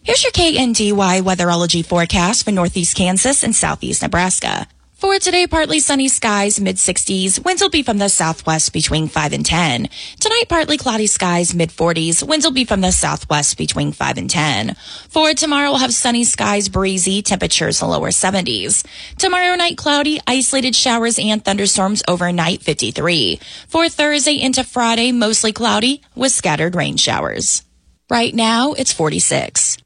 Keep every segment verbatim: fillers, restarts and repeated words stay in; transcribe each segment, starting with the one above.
Here's your K N D Y weatherology forecast for northeast Kansas and southeast Nebraska. For today, partly sunny skies, mid sixties. Winds will be from the southwest between five and ten. Tonight, partly cloudy skies, mid forties. Winds will be from the southwest between five and ten. For tomorrow, we'll have sunny skies, breezy, temperatures in the lower seventies. Tomorrow night, cloudy, isolated showers and thunderstorms overnight, fifty-three. For Thursday into Friday, mostly cloudy with scattered rain showers. Right now, it's forty-six.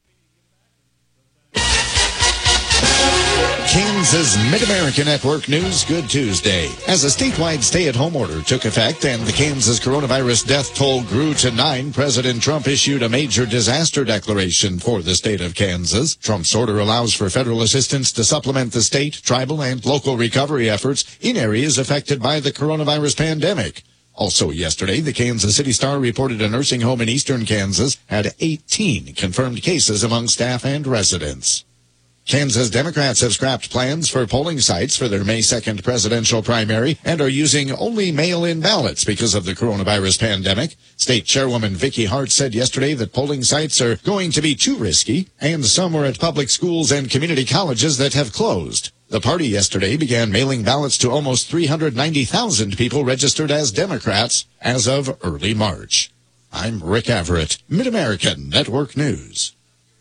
Kansas Mid-America Network News, good Tuesday. As a statewide stay-at-home order took effect and the Kansas coronavirus death toll grew to nine, President Trump issued a major disaster declaration for the state of Kansas. Trump's order allows for federal assistance to supplement the state, tribal, and local recovery efforts in areas affected by the coronavirus pandemic. Also yesterday, the Kansas City Star reported a nursing home in eastern Kansas had eighteen confirmed cases among staff and residents. Kansas Democrats have scrapped plans for polling sites for their May second presidential primary and are using only mail-in ballots because of the coronavirus pandemic. State Chairwoman Vicky Hart said yesterday that polling sites are going to be too risky, and some are at public schools and community colleges that have closed. The party yesterday began mailing ballots to almost three hundred ninety thousand people registered as Democrats as of early March. I'm Rick Everett, Mid-America Network News.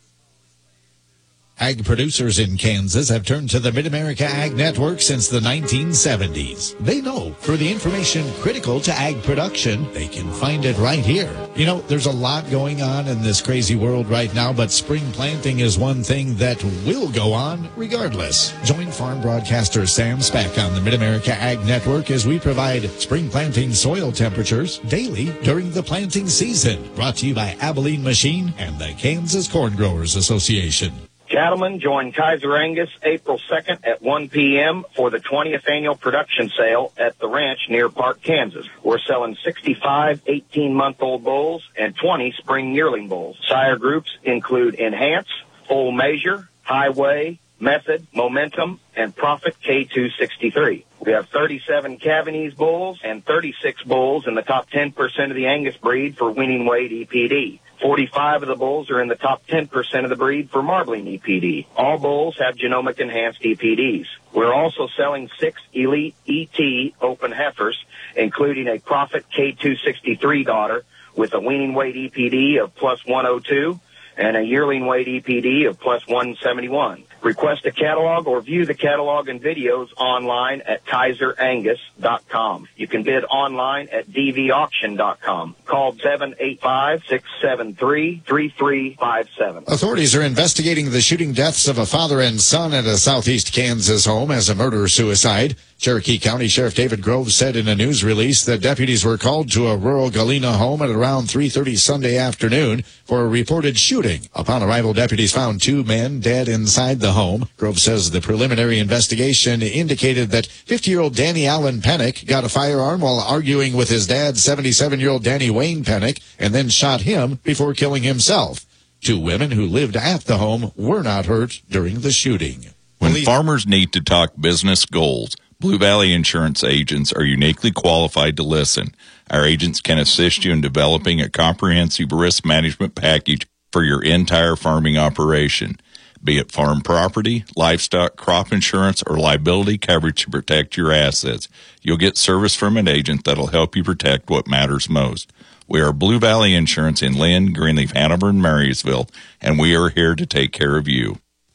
Ag producers in Kansas have turned to the Mid-America Ag Network since the nineteen seventies. They know for the information critical to ag production, they can find it right here. You know, there's a lot going on in this crazy world right now, but spring planting is one thing that will go on regardless. Join farm broadcaster Sam Speck on the Mid-America Ag Network as we provide spring planting soil temperatures daily during the planting season. Brought to you by Abilene Machine and the Kansas Corn Growers Association. Cattlemen, join Kaiser Angus April second at one p.m. for the twentieth annual production sale at the ranch near Park, Kansas. We're selling sixty-five eighteen-month-old bulls and twenty spring yearling bulls. Sire groups include Enhance, Full Measure, Highway, Method, Momentum, and Profit K two sixty-three. We have thirty-seven Cavanese bulls and thirty-six bulls in the top ten percent of the Angus breed for winning weight E P D. forty-five of the bulls are in the top ten percent of the breed for marbling E P D. All bulls have genomic enhanced E P Ds. We're also selling six Elite E T open heifers, including a Profit K two sixty-three daughter with a weaning weight E P D of plus one oh two and a yearling weight E P D of plus one seventy-one. Request a catalog or view the catalog and videos online at kaiser angus dot com. You can bid online at d v auction dot com. Call seven eight five, six seven three, three three five seven. Authorities are investigating the shooting deaths of a father and son at a southeast Kansas home as a murder-suicide. Cherokee County Sheriff David Grove said in a news release that deputies were called to a rural Galena home at around three thirty Sunday afternoon for a reported shooting. Upon arrival, deputies found two men dead inside the home. Grove says the preliminary investigation indicated that fifty-year-old Danny Allen Pennick got a firearm while arguing with his dad, seventy-seven-year-old Danny Wayne Pennick, and then shot him before killing himself. Two women who lived at the home were not hurt during the shooting. When farmers need to talk business goals, Blue Valley Insurance agents are uniquely qualified to listen. Our agents can assist you in developing a comprehensive risk management package for your entire farming operation, be it farm property, livestock, crop insurance, or liability coverage to protect your assets. You'll get service from an agent that'll help you protect what matters most. We are Blue Valley Insurance in Lynn, Greenleaf, Hanover, and Marysville, and we are here to take care of you.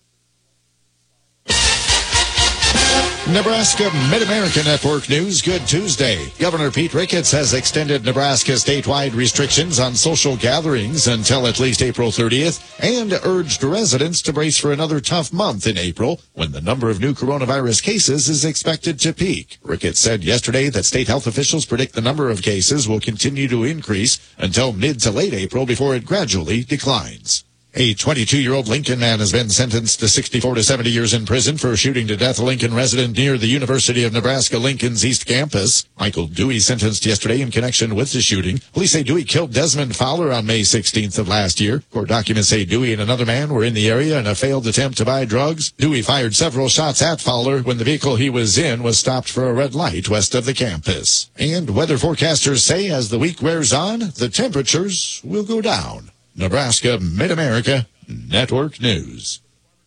Nebraska Mid-America Network News, good Tuesday. Governor Pete Ricketts has extended Nebraska's statewide restrictions on social gatherings until at least April thirtieth and urged residents to brace for another tough month in April when the number of new coronavirus cases is expected to peak. Ricketts said yesterday that state health officials predict the number of cases will continue to increase until mid to late April before it gradually declines. A twenty-two-year-old Lincoln man has been sentenced to sixty-four to seventy years in prison for shooting to death a Lincoln resident near the University of Nebraska Lincoln's East Campus. Michael Dewey sentenced yesterday in connection with the shooting. Police say Dewey killed Desmond Fowler on May sixteenth of last year. Court documents say Dewey and another man were in the area in a failed attempt to buy drugs. Dewey fired several shots at Fowler when the vehicle he was in was stopped for a red light west of the campus. And weather forecasters say as the week wears on, the temperatures will go down. Nebraska Mid-America Network News.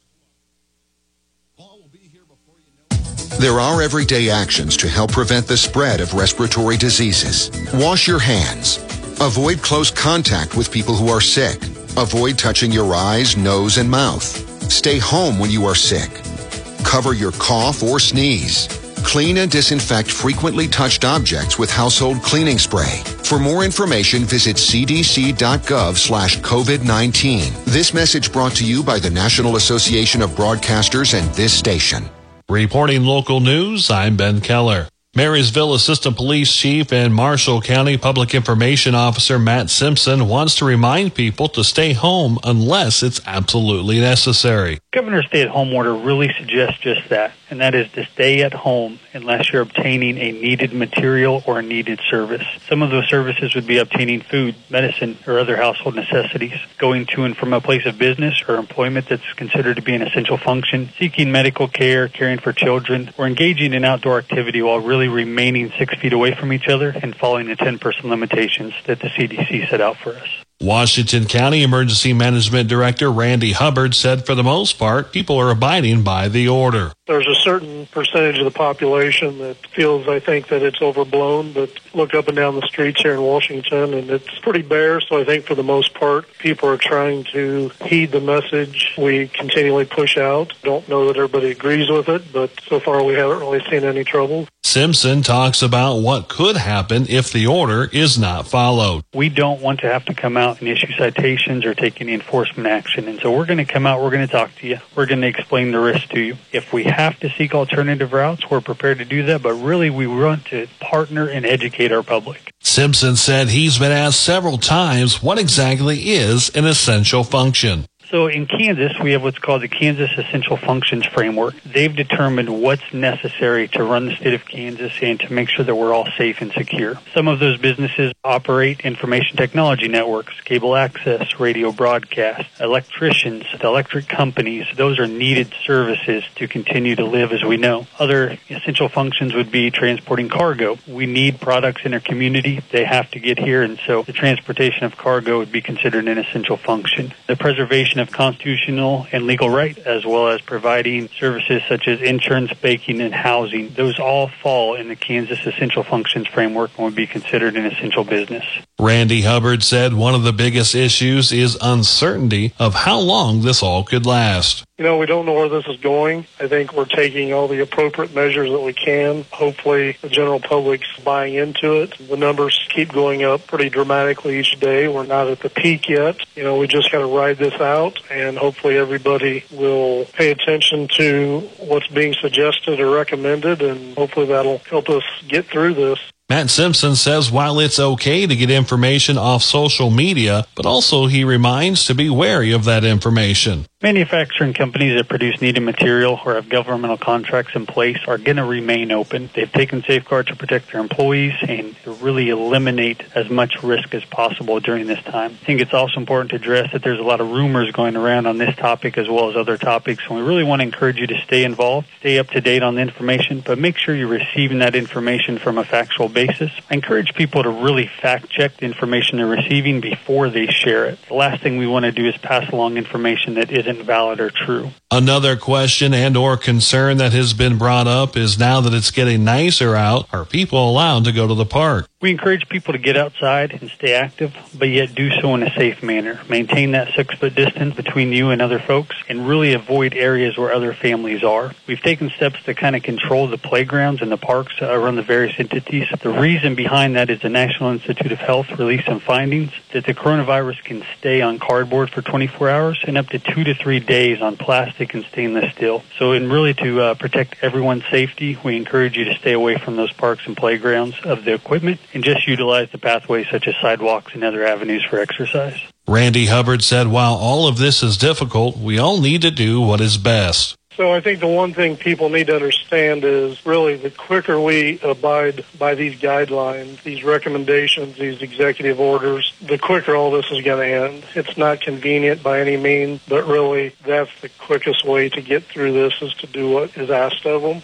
There are everyday actions to help prevent the spread of respiratory diseases. Wash your hands. Avoid close contact with people who are sick. Avoid touching your eyes, nose, and mouth. Stay home when you are sick. Cover your cough or sneeze. Clean and disinfect frequently touched objects with household cleaning spray. For more information, visit c d c dot gov slash covid nineteen. This message brought to you by the National Association of Broadcasters and this station. Reporting local news, I'm Ben Keller. Marysville Assistant Police Chief and Marshall County Public Information Officer Matt Simpson wants to remind people to stay home unless it's absolutely necessary. Governor's stay-at-home order really suggests just that, and that is to stay at home unless you're obtaining a needed material or a needed service. Some of those services would be obtaining food, medicine, or other household necessities, going to and from a place of business or employment that's considered to be an essential function, seeking medical care, caring for children, or engaging in outdoor activity while really remaining six feet away from each other and following the ten-person limitations that the C D C set out for us. Washington County Emergency Management Director Randy Hubbard said for the most part, people are abiding by the order. There's a certain percentage of the population that feels, I think, that it's overblown, but look up and down the streets here in Washington, and it's pretty bare, so I think for the most part, people are trying to heed the message we continually push out. Don't know that everybody agrees with it, but so far we haven't really seen any trouble. Simpson talks about what could happen if the order is not followed. We don't want to have to come out and issue citations or take any enforcement action, and so we're going to come out, we're going to talk to you, we're going to explain the risks to you. If we have to seek alternative routes, we're prepared to do that, but really we want to partner and educate our public. Simpson said he's been asked several times what exactly is an essential function. So in Kansas, we have what's called the Kansas Essential Functions Framework. They've determined what's necessary to run the state of Kansas and to make sure that we're all safe and secure. Some of those businesses operate information technology networks, cable access, radio broadcast, electricians, electric companies. Those are needed services to continue to live as we know. Other essential functions would be transporting cargo. We need products in our community. They have to get here, and so the transportation of cargo would be considered an essential function. The preservation of constitutional and legal right, as well as providing services such as insurance, banking, and housing. Those all fall in the Kansas Essential Functions Framework and would be considered an essential business. Randy Hubbard said one of the biggest issues is uncertainty of how long this all could last. You know, we don't know where this is going. I think we're taking all the appropriate measures that we can. Hopefully the general public's buying into it. The numbers keep going up pretty dramatically each day. We're not at the peak yet. You know, we just got to ride this out, and hopefully everybody will pay attention to what's being suggested or recommended, and hopefully that'll help us get through this. Matt Simpson says while it's okay to get information off social media, but also he reminds to be wary of that information. Manufacturing companies that produce needed material or have governmental contracts in place are going to remain open. They've taken safeguards to protect their employees and to really eliminate as much risk as possible during this time. I think it's also important to address that there's a lot of rumors going around on this topic as well as other topics, and we really want to encourage you to stay involved, stay up to date on the information, but make sure you're receiving that information from a factual basis. I encourage people to really fact-check the information they're receiving before they share it. The last thing we want to do is pass along information that isn't valid or true. Another question and or concern that has been brought up is now that it's getting nicer out, are people allowed to go to the park? We encourage people to get outside and stay active, but yet do so in a safe manner. Maintain that six-foot distance between you and other folks, and really avoid areas where other families are. We've taken steps to kind of control the playgrounds and the parks around the various entities. The reason behind that is the National Institute of Health released some findings that the coronavirus can stay on cardboard for twenty-four hours and up to two to three days on plastic and stainless steel. So, and really to uh, protect everyone's safety, we encourage you to stay away from those parks and playgrounds of the equipment, and just utilize the pathways such as sidewalks and other avenues for exercise. Randy Hubbard said while all of this is difficult, we all need to do what is best. So I think the one thing people need to understand is really the quicker we abide by these guidelines, these recommendations, these executive orders, the quicker all this is going to end. It's not convenient by any means, but really that's the quickest way to get through this is to do what is asked of them.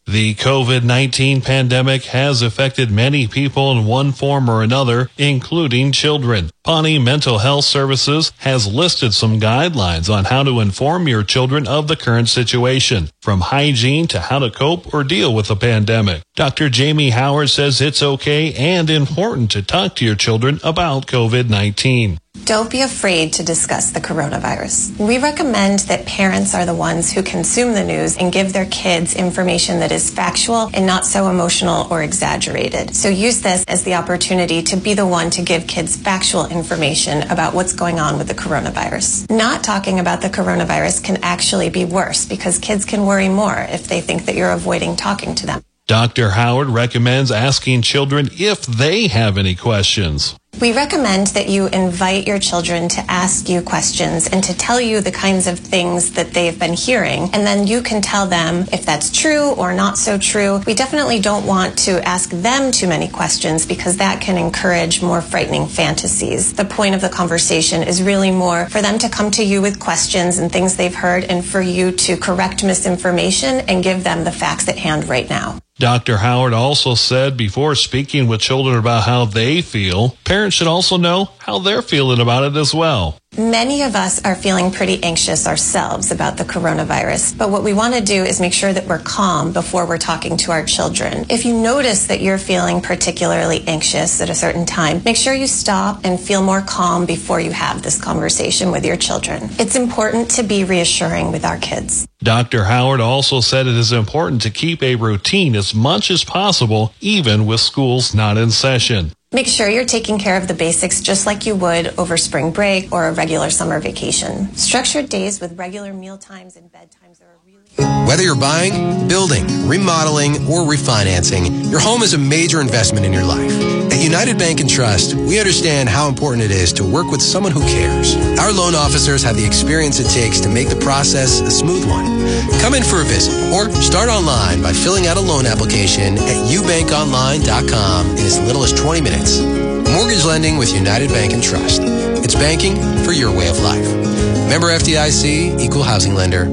The COVID nineteen pandemic has affected many people in one form or another, including children. Pawnee Mental Health Services has listed some guidelines on how to inform your children of the current situation, from hygiene to how to cope or deal with the pandemic. Doctor Jamie Howard says it's okay and important to talk to your children about COVID nineteen. Don't be afraid to discuss the coronavirus. We recommend that parents are the ones who consume the news and give their kids information that is factual and not so emotional or exaggerated. So use this as the opportunity to be the one to give kids factual information about what's going on with the coronavirus. Not talking about the coronavirus can actually be worse because kids can worry more if they think that you're avoiding talking to them. Doctor Howard recommends asking children if they have any questions. We recommend that you invite your children to ask you questions and to tell you the kinds of things that they've been hearing, and then you can tell them if that's true or not so true. We definitely don't want to ask them too many questions because that can encourage more frightening fantasies. The point of the conversation is really more for them to come to you with questions and things they've heard and for you to correct misinformation and give them the facts at hand right now. Doctor Howard also said before speaking with children about how they feel, parents should also know how they're feeling about it as well. Many of us are feeling pretty anxious ourselves about the coronavirus, but what we want to do is make sure that we're calm before we're talking to our children. If you notice that you're feeling particularly anxious at a certain time, make sure you stop and feel more calm before you have this conversation with your children. It's important to be reassuring with our kids. Doctor Howard also said it is important to keep a routine as much as possible, even with schools not in session. Make sure you're taking care of the basics just like you would over spring break or a regular summer vacation. Structured days with regular meal times and bedtimes are really... Whether you're buying, building, remodeling, or refinancing, your home is a major investment in your life. At United Bank and Trust, we understand how important it is to work with someone who cares. Our loan officers have the experience it takes to make the process a smooth one. Come in for a visit or start online by filling out a loan application at u bank online dot com in as little as twenty minutes. Mortgage lending with United Bank and Trust. It's banking for your way of life. Member F D I C, Equal Housing Lender.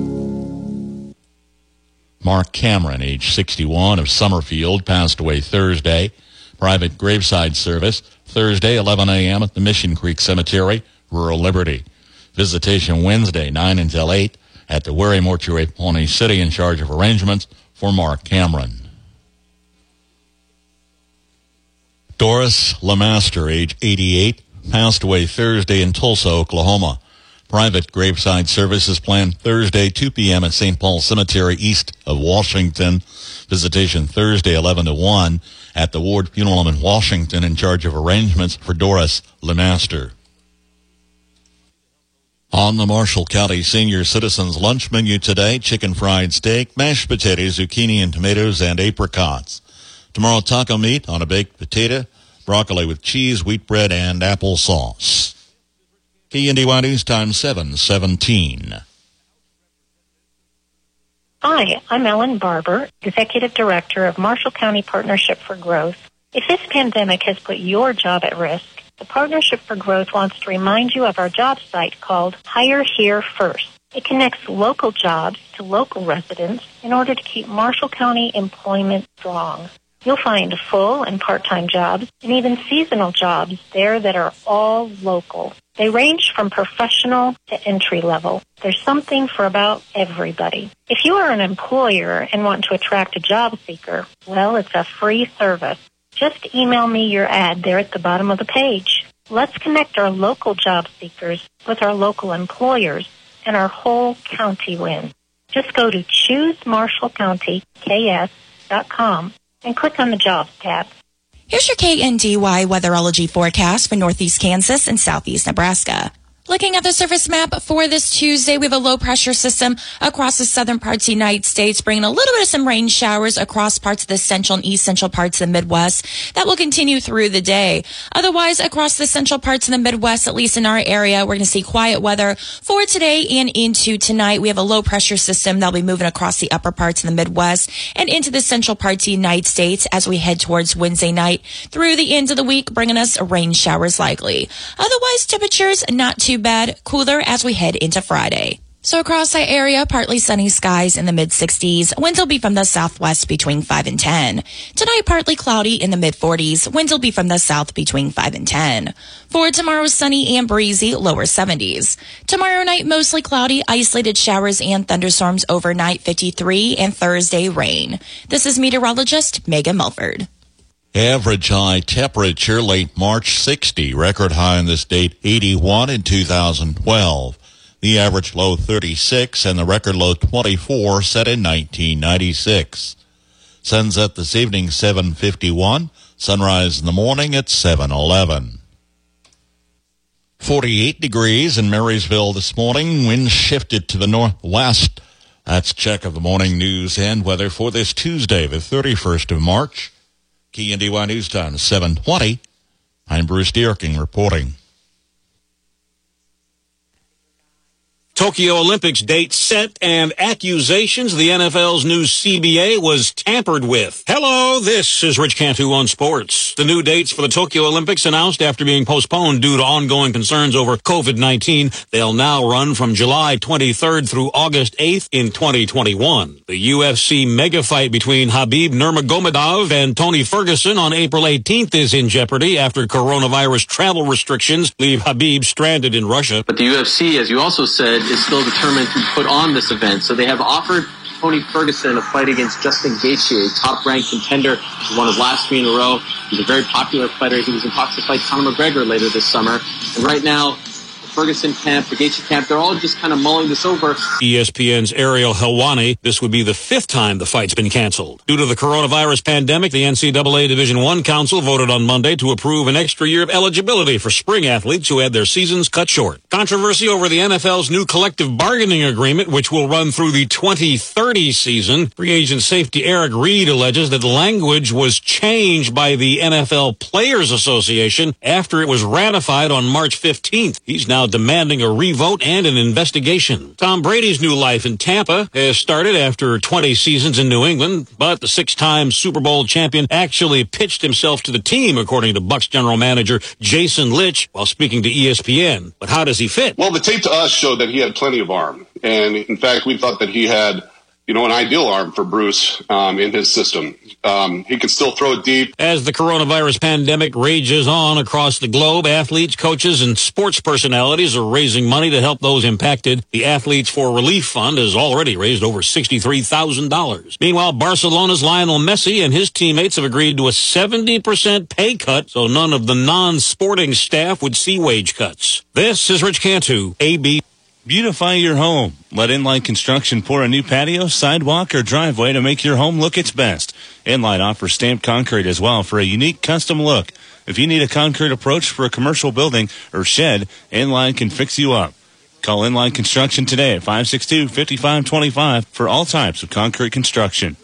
Mark Cameron, age sixty-one, of Summerfield, passed away Thursday. Private graveside service Thursday, eleven a.m. at the Mission Creek Cemetery, rural Liberty. Visitation Wednesday, nine until eight at the Wary Mortuary, Pawnee City, in charge of arrangements for Mark Cameron. Doris Lemaster, age eighty-eight, passed away Thursday in Tulsa, Oklahoma. Private graveside service is planned Thursday, two p.m. at Saint Paul Cemetery, east of Washington. Visitation Thursday, eleven to one at the Ward Funeral Home in Washington, in charge of arrangements for Doris Lemaster. On the Marshall County Senior Citizens Lunch menu today, chicken fried steak, mashed potatoes, zucchini and tomatoes, and apricots. Tomorrow, taco meat on a baked potato, broccoli with cheese, wheat bread, and applesauce. K N D Y News Time seven seventeen. Hi, I'm Ellen Barber, Executive Director of Marshall County Partnership for Growth. If this pandemic has put your job at risk, the Partnership for Growth wants to remind you of our job site called Hire Here First. It connects local jobs to local residents in order to keep Marshall County employment strong. You'll find full and part-time jobs and even seasonal jobs there that are all local. They range from professional to entry level. There's something for about everybody. If you are an employer and want to attract a job seeker, well, it's a free service. Just email me your ad there at the bottom of the page. Let's connect our local job seekers with our local employers, and our whole county wins. Just go to choose marshall county k s dot com and click on the Jobs tab. Here's your K N D Y weatherology forecast for northeast Kansas and southeast Nebraska. Looking at the surface map for this Tuesday, we have a low pressure system across the southern parts of the United States, bringing a little bit of some rain showers across parts of the central and east central parts of the Midwest. That will continue through the day. Otherwise, across the central parts of the Midwest, at least in our area, we're going to see quiet weather for today and into tonight. We have a low pressure system that'll be moving across the upper parts of the Midwest and into the central parts of the United States as we head towards Wednesday night through the end of the week, bringing us rain showers likely. Otherwise, temperatures not too bad, cooler as we head into Friday. So across our area, partly sunny skies in the mid sixties. Winds will be from the southwest between five and ten. Tonight, partly cloudy in the mid forties. Winds will be from the south between five and ten. For tomorrow, sunny and breezy, lower seventies. Tomorrow night, mostly cloudy, isolated showers and thunderstorms overnight, fifty-three, and Thursday, rain. This is meteorologist Megan Mulford. Average high temperature late March, sixty. Record high on this date, eighty-one in two thousand twelve. The average low, thirty-six, and the record low, twenty-four, set in nineteen ninety-six. Sunset this evening, seven fifty-one. Sunrise in the morning at seven eleven. forty-eight degrees in Marysville this morning. Wind shifted to the northwest. That's check of the morning news and weather for this Tuesday, the thirty-first of March. K N D Y News Time, seven twenty. I'm Bruce Dierking reporting. Tokyo Olympics date set and accusations the N F L's new C B A was tampered with. Hello, this is Rich Cantu on sports. The new dates for the Tokyo Olympics announced after being postponed due to ongoing concerns over covid nineteen. They'll now run from July twenty-third through August eighth in twenty twenty-one. The U F C mega fight between Khabib Nurmagomedov and Tony Ferguson on April eighteenth is in jeopardy after coronavirus travel restrictions leave Khabib stranded in Russia. But the U F C, as you also said, is still determined to put on this event. So they have offered Tony Ferguson a fight against Justin Gaethje, a top-ranked contender. He won his last three in a row. He's a very popular fighter. He was in talks to fight Conor McGregor later this summer. And right now, the Ferguson camp, the Gaethje camp, they're all just kind of mulling this over. E S P N's Ariel Helwani, this would be the fifth time the fight's been canceled. Due to the coronavirus pandemic, the N C double A Division I Council voted on Monday to approve an extra year of eligibility for spring athletes who had their seasons cut short. Controversy over the N F L's new collective bargaining agreement, which will run through the twenty thirty season. Free agent safety Eric Reed alleges that the language was changed by the N F L Players Association after it was ratified on March fifteenth. He's now demanding a revote and an investigation. Tom Brady's new life in Tampa has started after twenty seasons in New England, but the six-time Super Bowl champion actually pitched himself to the team, according to Bucs general manager Jason Litch, while speaking to E S P N. But how does he fit? Well, the tape to us showed that he had plenty of arm. And in fact, we thought that he had, you know, an ideal arm for Bruce um, in his system. Um, he can still throw it deep. As the coronavirus pandemic rages on across the globe, athletes, coaches, and sports personalities are raising money to help those impacted. The Athletes for Relief Fund has already raised over sixty-three thousand dollars. Meanwhile, Barcelona's Lionel Messi and his teammates have agreed to a seventy percent pay cut, so none of the non-sporting staff would see wage cuts. This is Rich Cantu, A B. Beautify your home. Let Inline Construction pour a new patio, sidewalk, or driveway to make your home look its best. Inline offers stamped concrete as well for a unique custom look. If you need a concrete approach for a commercial building or shed, Inline can fix you up. Call Inline Construction today at five six two, five five two five for all types of concrete construction.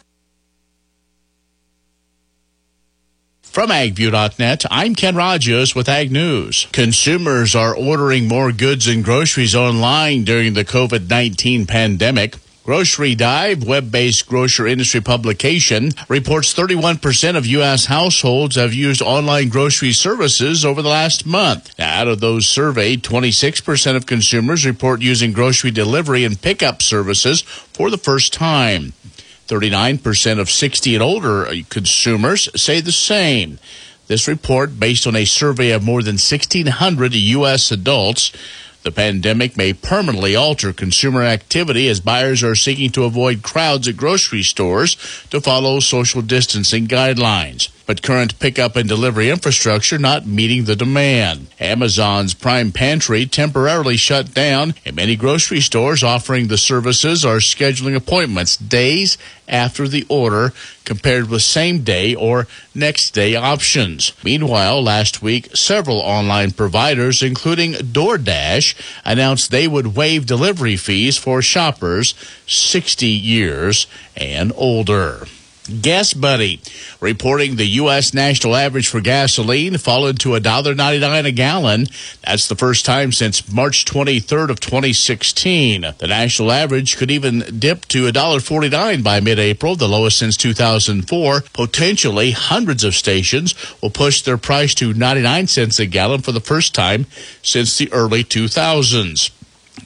From agview dot net, I'm Ken Rogers with Ag News. Consumers are ordering more goods and groceries online during the covid nineteen pandemic. Grocery Dive, web-based grocery industry publication, reports thirty-one percent of U S households have used online grocery services over the last month. Now, out of those surveyed, twenty-six percent of consumers report using grocery delivery and pickup services for the first time. thirty-nine percent of sixty and older consumers say the same. This report, based on a survey of more than sixteen hundred U S adults. The pandemic may permanently alter consumer activity as buyers are seeking to avoid crowds at grocery stores to follow social distancing guidelines. But current pickup and delivery infrastructure not meeting the demand. Amazon's Prime Pantry temporarily shut down, and many grocery stores offering the services are scheduling appointments days after the order compared with same-day or next-day options. Meanwhile, last week, several online providers, including DoorDash, announced they would waive delivery fees for shoppers sixty years and older. Gas Buddy, reporting the U S national average for gasoline fallen to one dollar ninety-nine a gallon. That's the first time since March twenty-third of twenty sixteen. The national average could even dip to one dollar forty-nine by mid-April, the lowest since two thousand four. Potentially, hundreds of stations will push their price to ninety-nine cents a gallon for the first time since the early two thousands.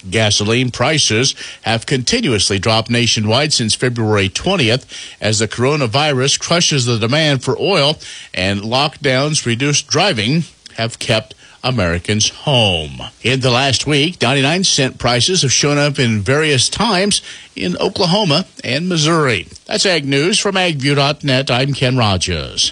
Gasoline prices have continuously dropped nationwide since February twentieth as the coronavirus crushes the demand for oil and lockdowns reduced driving have kept Americans home. In the last week, ninety-nine cent prices have shown up in various times in Oklahoma and Missouri. That's Ag News from ag view dot net. I'm Ken Rogers.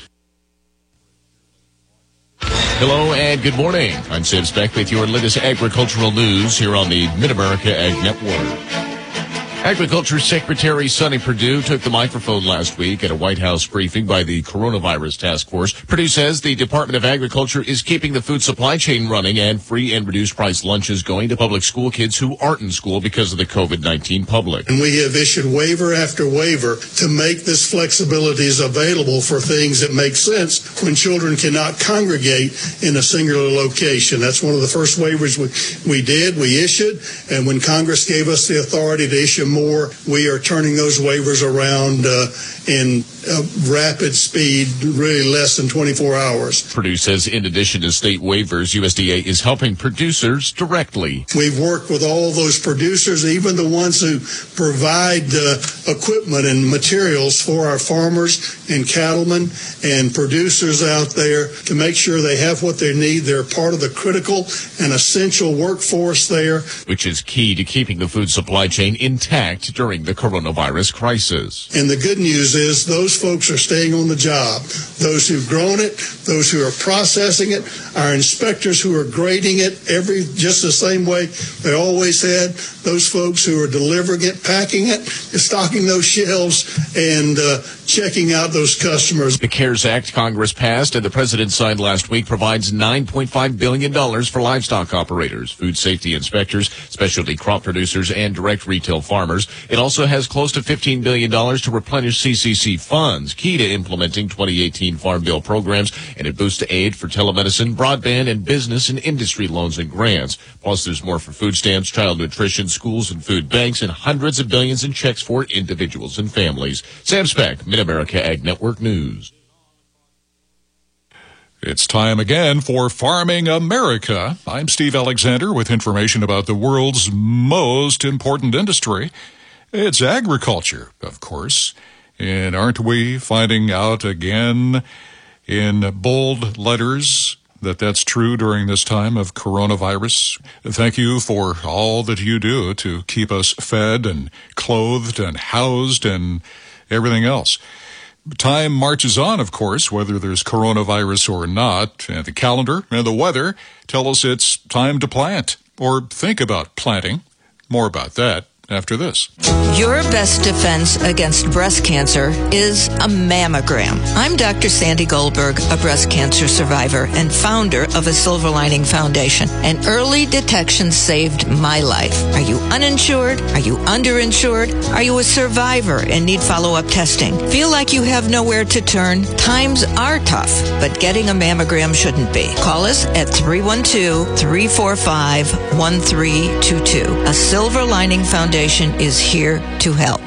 Hello and good morning. I'm Sam Speck with your latest agricultural news here on the Mid-America Ag Network. Agriculture Secretary Sonny Perdue took the microphone last week at a White House briefing by the Coronavirus Task Force. Perdue says the Department of Agriculture is keeping the food supply chain running and free and reduced price lunches going to public school kids who aren't in school because of the covid nineteen public. And we have issued waiver after waiver to make this flexibilities available for things that make sense when children cannot congregate in a singular location. That's one of the first waivers we, we did, we issued, and when Congress gave us the authority to issue more, we are turning those waivers around uh, in uh, rapid speed, really less than twenty-four hours. Perdue says in addition to state waivers, U S D A is helping producers directly. We've worked with all those producers, even the ones who provide uh, equipment and materials for our farmers and cattlemen and producers out there to make sure they have what they need. They're part of the critical and essential workforce there, which is key to keeping the food supply chain intact during the coronavirus crisis. And the good news is those folks are staying on the job. Those who've grown it, those who are processing it, our inspectors who are grading it every just the same way they always had, those folks who are delivering it, packing it, stocking those shelves, and uh, checking out those customers. The CARES Act Congress passed and the president signed last week provides nine point five billion dollars for livestock operators, food safety inspectors, specialty crop producers, and direct retail farmers. It also has close to fifteen billion dollars to replenish C C C funds, key to implementing twenty eighteen Farm Bill programs, and it boosts aid for telemedicine, broadband, and business and industry loans and grants. Plus, there's more for food stamps, child nutrition, schools, and food banks, and hundreds of billions in checks for individuals and families. Sam Speck, Mid-America Ag Network News. It's time again for Farming America. I'm Steve Alexander with information about the world's most important industry. It's agriculture, of course. And aren't we finding out again in bold letters that that's true during this time of coronavirus? Thank you for all that you do to keep us fed and clothed and housed and everything else. Time marches on, of course, whether there's coronavirus or not, and the calendar and the weather tell us it's time to plant or think about planting. More about that after this. Your best defense against breast cancer is a mammogram. I'm Doctor Sandy Goldberg, a breast cancer survivor and founder of a Silver Lining Foundation. And early detection saved my life. Are you uninsured? Are you underinsured? Are you a survivor and need follow-up testing? Feel like you have nowhere to turn? Times are tough, but getting a mammogram shouldn't be. Call us at three one two, three four five, one three two two. A Silver Lining Foundation is here to help.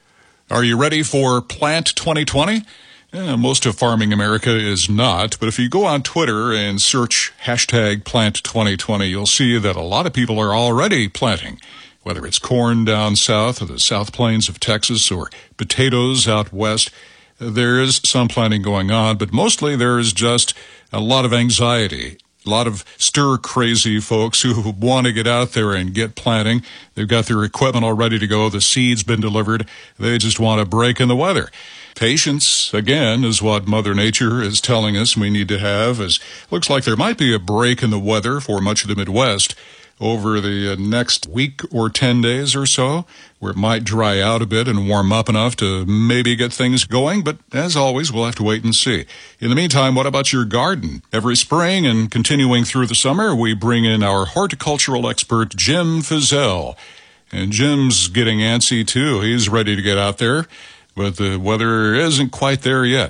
Are you ready for Plant twenty twenty? Yeah, most of Farming America is not, but if you go on Twitter and search hashtag Plant twenty twenty, you'll see that a lot of people are already planting, whether it's corn down south or the South Plains of Texas or potatoes out west. There is some planting going on, but mostly there is just a lot of anxiety. A lot of stir-crazy folks who want to get out there and get planting. They've got their equipment all ready to go. The seed's been delivered. They just want a break in the weather. Patience, again, is what Mother Nature is telling us we need to have. As looks like there might be a break in the weather for much of the Midwest over the next week or ten days or so, where it might dry out a bit and warm up enough to maybe get things going. But as always, we'll have to wait and see. In the meantime, what about your garden? Every spring and continuing through the summer, we bring in our horticultural expert, Jim Fizzell. And Jim's getting antsy, too. He's ready to get out there, but the weather isn't quite there yet.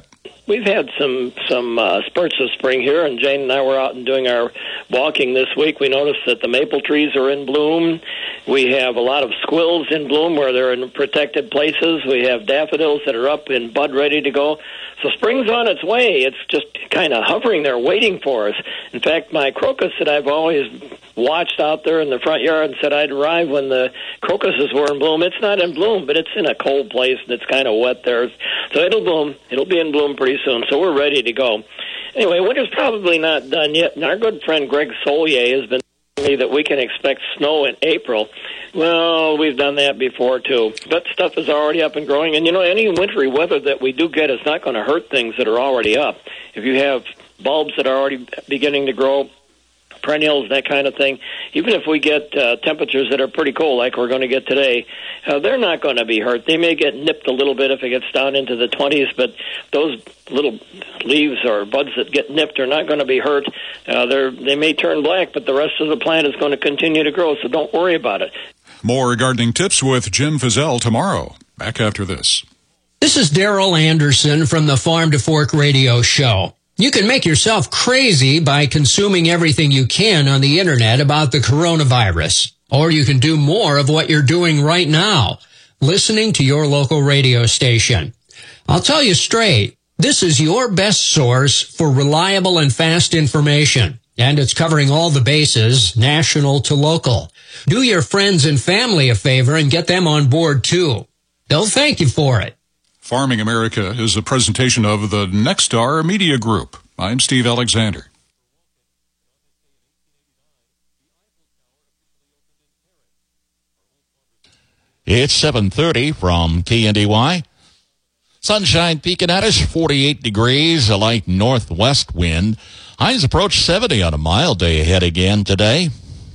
we've had some some uh, spurts of spring here, and Jane and I were out and doing our walking this week. We noticed that the maple trees are in bloom. We have a lot of squills in bloom where they're in protected places. We have daffodils that are up in bud ready to go. So spring's on its way. It's just kind of hovering there waiting for us. In fact, my crocus that I've always watched out there in the front yard and said I'd arrive when the crocuses were in bloom, it's not in bloom, but it's in a cold place and it's kind of wet there. So it'll bloom. It'll be in bloom pretty soon. So we're ready to go. Anyway, winter's probably not done yet, and our good friend Greg Solier has been telling me that we can expect snow in April. Well, we've done that before, too. But stuff is already up and growing. And, you know, any wintry weather that we do get is not going to hurt things that are already up. If you have bulbs that are already beginning to grow, perennials, that kind of thing, even if we get uh, temperatures that are pretty cold like we're going to get today, uh, they're not going to be hurt. They may get nipped a little bit if it gets down into the twenties, but those little leaves or buds that get nipped are not going to be hurt. Uh, they're, they may turn black, but the rest of the plant is going to continue to grow, so don't worry about it. More gardening tips with Jim Fizzell tomorrow. Back after this. This is Daryl Anderson from the Farm to Fork Radio Show. You can make yourself crazy by consuming everything you can on the internet about the coronavirus. Or you can do more of what you're doing right now, listening to your local radio station. I'll tell you straight, this is your best source for reliable and fast information. And it's covering all the bases, national to local. Do your friends and family a favor and get them on board too. They'll thank you for it. Farming America is a presentation of the Nexstar Media Group. I'm Steve Alexander. It's seven thirty from K N D Y. Sunshine peeking at us, forty-eight degrees, a light northwest wind. Highs approach seventy on a mild day ahead again today.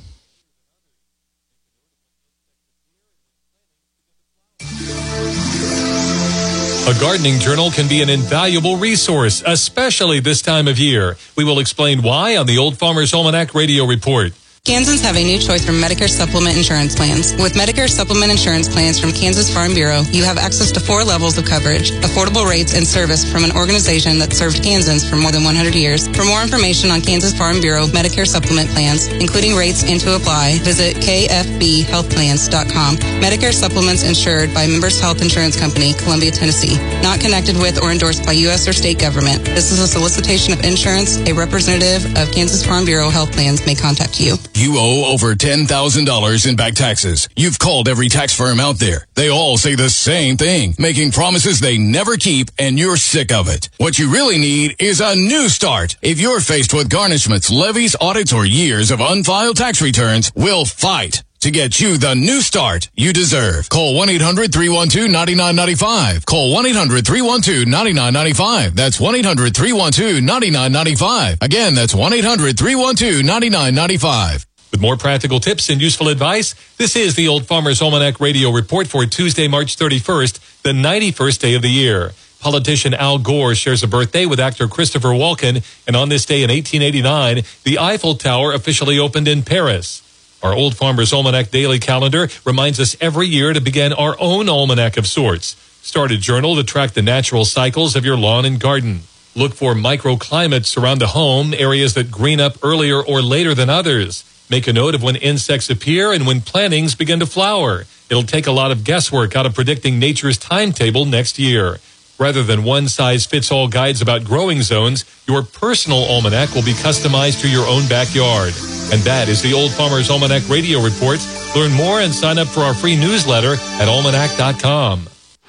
A gardening journal can be an invaluable resource, especially this time of year. We will explain why on the Old Farmer's Almanac Radio Report. Kansans have a new choice from Medicare Supplement Insurance Plans. With Medicare Supplement Insurance Plans from Kansas Farm Bureau, you have access to four levels of coverage, affordable rates, and service from an organization that served Kansans for more than one hundred years. For more information on Kansas Farm Bureau Medicare Supplement Plans, including rates and to apply, visit k f b health plans dot com. Medicare Supplements insured by Members Health Insurance Company, Columbia, Tennessee. Not connected with or endorsed by U S or state government. This is a solicitation of insurance. A representative of Kansas Farm Bureau Health Plans may contact you. You owe over ten thousand dollars in back taxes. You've called every tax firm out there. They all say the same thing, making promises they never keep, and you're sick of it. What you really need is a new start. If you're faced with garnishments, levies, audits, or years of unfiled tax returns, we'll fight to get you the new start you deserve. Call one eight hundred three one two nine nine nine five. Call one eight hundred three one two nine nine nine five. That's one eight hundred three one two nine nine nine five. Again, that's one eight hundred three one two nine nine nine five. With more practical tips and useful advice, this is the Old Farmer's Almanac Radio Report for Tuesday, March thirty-first, the ninety-first day of the year. Politician Al Gore shares a birthday with actor Christopher Walken, and on this day in eighteen eighty-nine, the Eiffel Tower officially opened in Paris. Our Old Farmer's Almanac daily calendar reminds us every year to begin our own almanac of sorts. Start a journal to track the natural cycles of your lawn and garden. Look for microclimates around the home, areas that green up earlier or later than others. Make a note of when insects appear and when plantings begin to flower. It'll take a lot of guesswork out of predicting nature's timetable next year. Rather than one-size-fits-all guides about growing zones, your personal almanac will be customized to your own backyard. And that is the Old Farmer's Almanac Radio Report. Learn more and sign up for our free newsletter at almanac dot com.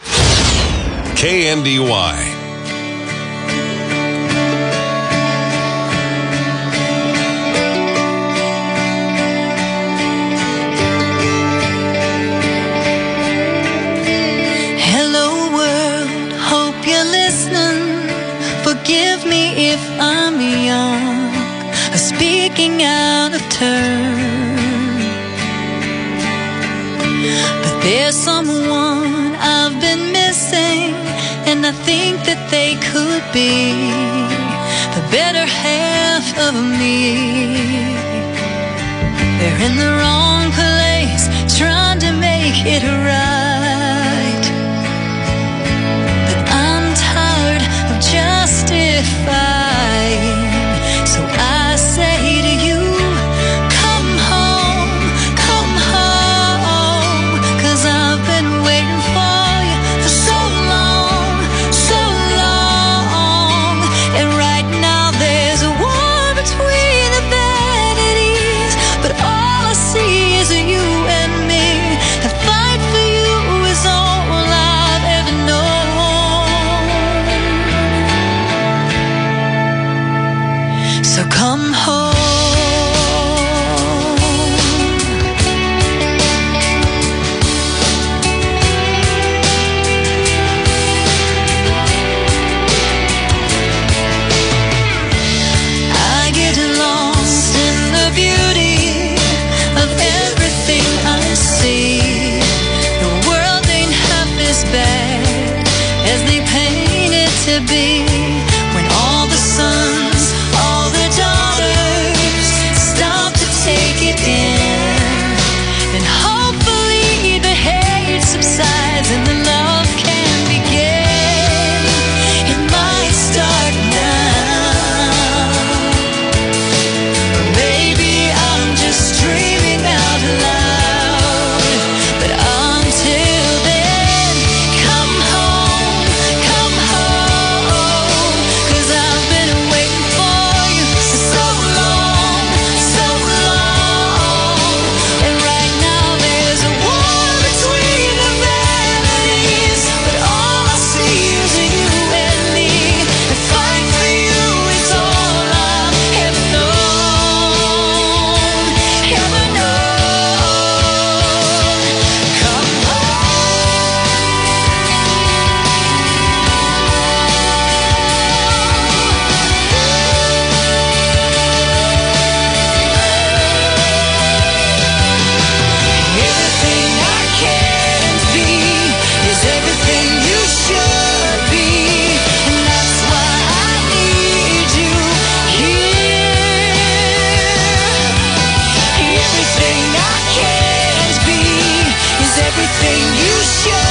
K N D Y. Forgive me if I'm young, or speaking out of turn. But there's someone I've been missing, and I think that they could be the better half of me. They're in the wrong place, trying to make it right. But I'm tired of just everything you should.